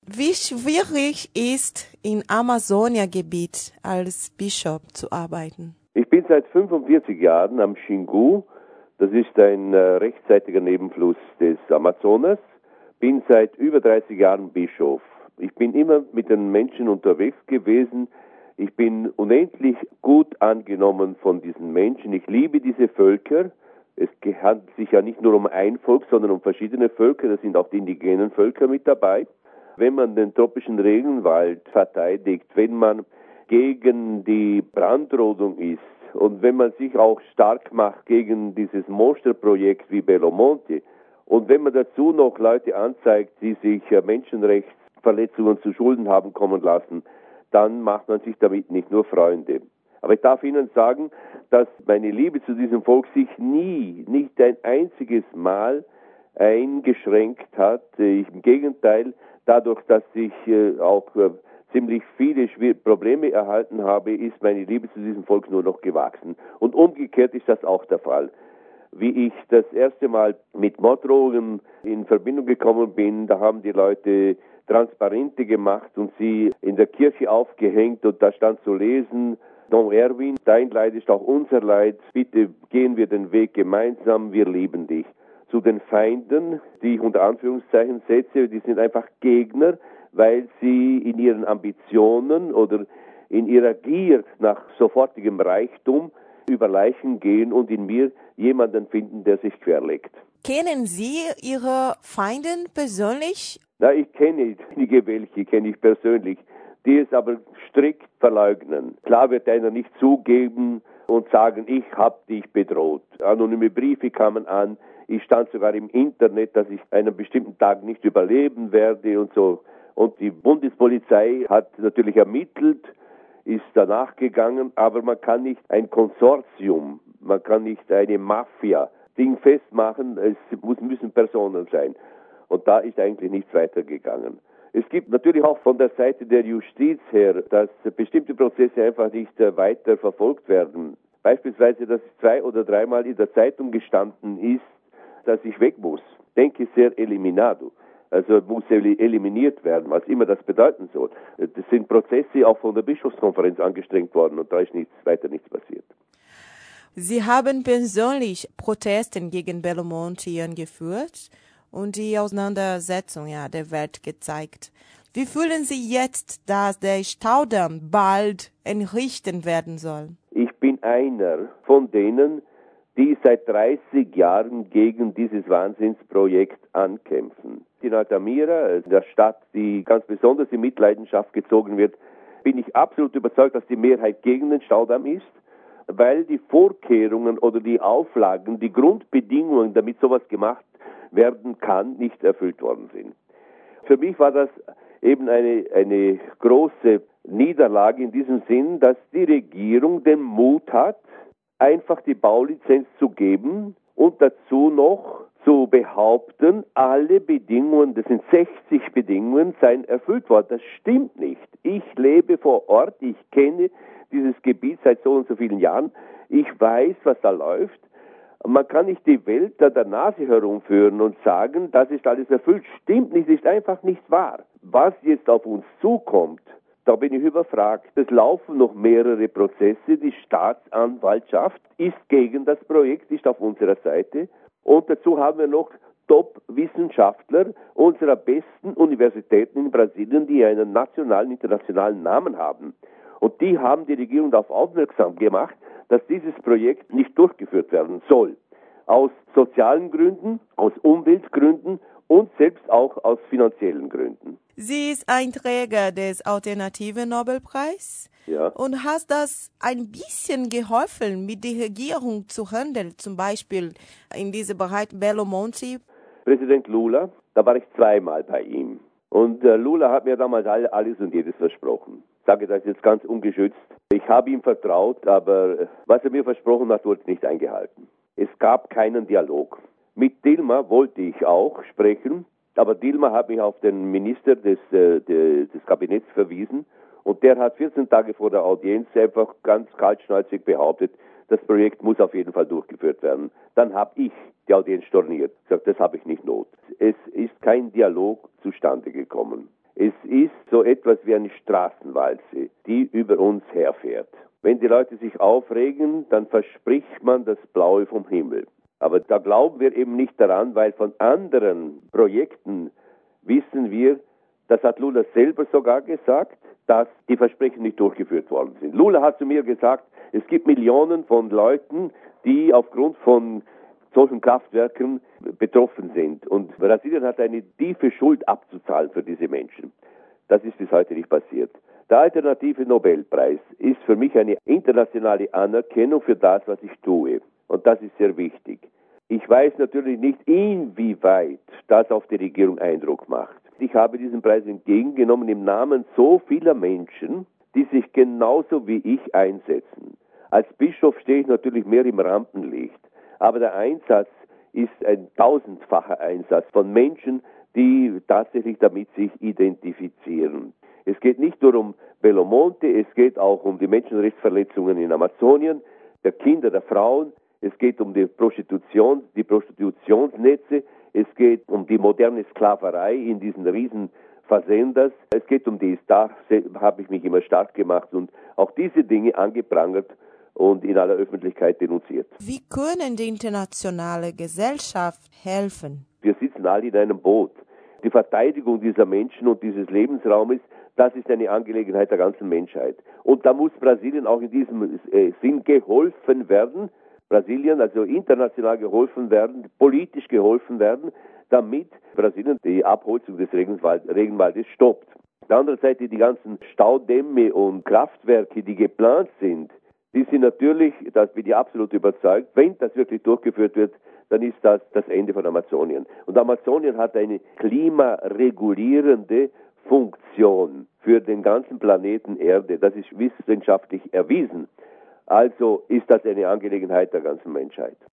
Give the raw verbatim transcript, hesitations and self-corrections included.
Wie schwierig ist im Amazonia-Gebiet als Bischof zu arbeiten? Ich bin seit fünfundvierzig Jahren am Xingu. Das ist ein äh, rechtsseitiger Nebenfluss des Amazonas. Bin seit über dreißig Jahren Bischof. Ich bin immer mit den Menschen unterwegs gewesen. Ich bin unendlich gut angenommen von diesen Menschen. Ich liebe diese Völker. Es handelt sich ja nicht nur um ein Volk, sondern um verschiedene Völker. Da sind auch die indigenen Völker mit dabei. Wenn man den tropischen Regenwald verteidigt, wenn man gegen die Brandrodung ist und wenn man sich auch stark macht gegen dieses Monsterprojekt wie Belo Monte und wenn man dazu noch Leute anzeigt, die sich Menschenrechtsverletzungen zu Schulden haben kommen lassen, dann macht man sich damit nicht nur Freunde. Aber ich darf Ihnen sagen, dass meine Liebe zu diesem Volk sich nie, nicht ein einziges Mal eingeschränkt hat. Ich, im Gegenteil, dadurch, dass ich äh, auch äh, ziemlich viele Probleme erhalten habe, ist meine Liebe zu diesem Volk nur noch gewachsen. Und umgekehrt ist das auch der Fall. Wie ich das erste Mal mit Morddrohungen in Verbindung gekommen bin, da haben die Leute Transparente gemacht und sie in der Kirche aufgehängt und da stand zu lesen: Don Erwin, dein Leid ist auch unser Leid, bitte gehen wir den Weg gemeinsam, wir lieben dich. Zu den Feinden, die ich unter Anführungszeichen setze, die sind einfach Gegner, weil sie in ihren Ambitionen oder in ihrer Gier nach sofortigem Reichtum über Leichen gehen und in mir jemanden finden, der sich querlegt. Kennen Sie Ihre Feinde persönlich? Na, ich kenne einige welche, kenne ich persönlich, die es aber strikt verleugnen. Klar wird einer nicht zugeben und sagen, ich habe dich bedroht. Anonyme Briefe kamen an. Ich stand sogar im Internet, dass ich einen bestimmten Tag nicht überleben werde und so. Und die Bundespolizei hat natürlich ermittelt, ist danach gegangen, aber man kann nicht ein Konsortium, man kann nicht eine Mafia-Ding festmachen, es muss, müssen Personen sein. Und da ist eigentlich nichts weitergegangen. Es gibt natürlich auch von der Seite der Justiz her, dass bestimmte Prozesse einfach nicht weiter verfolgt werden. Beispielsweise, dass zwei oder dreimal in der Zeitung gestanden ist, dass ich weg muss. Denke sehr eliminado. Also muss eliminiert werden, was immer das bedeuten soll. Das sind Prozesse auch von der Bischofskonferenz angestrengt worden und da ist nichts, weiter nichts passiert. Sie haben persönlich Protesten gegen Belo Monte geführt und die Auseinandersetzung ja, der Welt gezeigt. Wie fühlen Sie jetzt, dass der Staudamm bald entrichtet werden soll? Ich bin einer von denen, die seit dreißig Jahren gegen dieses Wahnsinnsprojekt ankämpfen. In Altamira, der Stadt, die ganz besonders in Mitleidenschaft gezogen wird, bin ich absolut überzeugt, dass die Mehrheit gegen den Staudamm ist, weil die Vorkehrungen oder die Auflagen, die Grundbedingungen, damit sowas gemacht werden kann, nicht erfüllt worden sind. Für mich war das eben eine, eine große Niederlage in diesem Sinn, dass die Regierung den Mut hat, einfach die Baulizenz zu geben und dazu noch zu behaupten, alle Bedingungen, das sind sechzig Bedingungen, seien erfüllt worden. Das stimmt nicht. Ich lebe vor Ort, ich kenne dieses Gebiet seit so und so vielen Jahren, ich weiß, was da läuft. Man kann nicht die Welt an der Nase herumführen und sagen, das ist alles erfüllt. Stimmt nicht, ist einfach nicht wahr. Was jetzt auf uns zukommt, da bin ich überfragt. Es laufen noch mehrere Prozesse. Die Staatsanwaltschaft ist gegen das Projekt, ist auf unserer Seite. Und dazu haben wir noch Top-Wissenschaftler unserer besten Universitäten in Brasilien, die einen nationalen, internationalen Namen haben. Und die haben die Regierung darauf aufmerksam gemacht, dass dieses Projekt nicht durchgeführt werden soll. Aus sozialen Gründen, aus Umweltgründen und selbst auch aus finanziellen Gründen. Sie ist ein Träger des Alternativen Nobelpreis. Ja. Und hat das ein bisschen geholfen, mit der Regierung zu handeln, zum Beispiel in diesem Bereich Belo Monte? Präsident Lula, da war ich zweimal bei ihm. Und äh, Lula hat mir damals all, alles und jedes versprochen. Ich sage das jetzt ganz ungeschützt. Ich habe ihm vertraut, aber was er mir versprochen hat, wurde nicht eingehalten. Es gab keinen Dialog. Mit Dilma wollte ich auch sprechen, aber Dilma hat mich auf den Minister des, äh, des, des Kabinetts verwiesen und der hat vierzehn Tage vor der Audienz einfach ganz kaltschnäuzig behauptet, das Projekt muss auf jeden Fall durchgeführt werden. Dann habe ich die Audienz storniert. Gesagt, das habe ich nicht not. Es ist kein Dialog zustande gekommen. Es ist so etwas wie eine Straßenwalze, die über uns herfährt. Wenn die Leute sich aufregen, dann verspricht man das Blaue vom Himmel. Aber da glauben wir eben nicht daran, weil von anderen Projekten wissen wir, das hat Lula selber sogar gesagt, dass die Versprechen nicht durchgeführt worden sind. Lula hat zu mir gesagt, es gibt Millionen von Leuten, die aufgrund von solchen Kraftwerken betroffen sind. Und Brasilien hat eine tiefe Schuld abzuzahlen für diese Menschen. Das ist bis heute nicht passiert. Der alternative Nobelpreis ist für mich eine internationale Anerkennung für das, was ich tue. Und das ist sehr wichtig. Ich weiß natürlich nicht, inwieweit das auf die Regierung Eindruck macht. Ich habe diesen Preis entgegengenommen im Namen so vieler Menschen, die sich genauso wie ich einsetzen. Als Bischof stehe ich natürlich mehr im Rampenlicht. Aber der Einsatz ist ein tausendfacher Einsatz von Menschen, die tatsächlich damit sich identifizieren. Es geht nicht nur um Belo Monte, es geht auch um die Menschenrechtsverletzungen in Amazonien, der Kinder, der Frauen. Es geht um die Prostitution, die Prostitutionsnetze. Es geht um die moderne Sklaverei in diesen riesen Fazenders. Es geht um die, da habe ich mich immer stark gemacht und auch diese Dinge angeprangert und in aller Öffentlichkeit denunziert. Wie können die internationale Gesellschaft helfen? Wir sitzen alle in einem Boot. Die Verteidigung dieser Menschen und dieses Lebensraumes, das ist eine Angelegenheit der ganzen Menschheit. Und da muss Brasilien auch in diesem äh, Sinn geholfen werden. Brasilien, also international geholfen werden, politisch geholfen werden, damit Brasilien die Abholzung des Regenwald, Regenwaldes stoppt. Auf der anderen Seite die ganzen Staudämme und Kraftwerke, die geplant sind, die sind natürlich, da bin ich absolut überzeugt, wenn das wirklich durchgeführt wird, dann ist das das Ende von Amazonien. Und Amazonien hat eine klimaregulierende Funktion für den ganzen Planeten Erde. Das ist wissenschaftlich erwiesen. Also ist das eine Angelegenheit der ganzen Menschheit.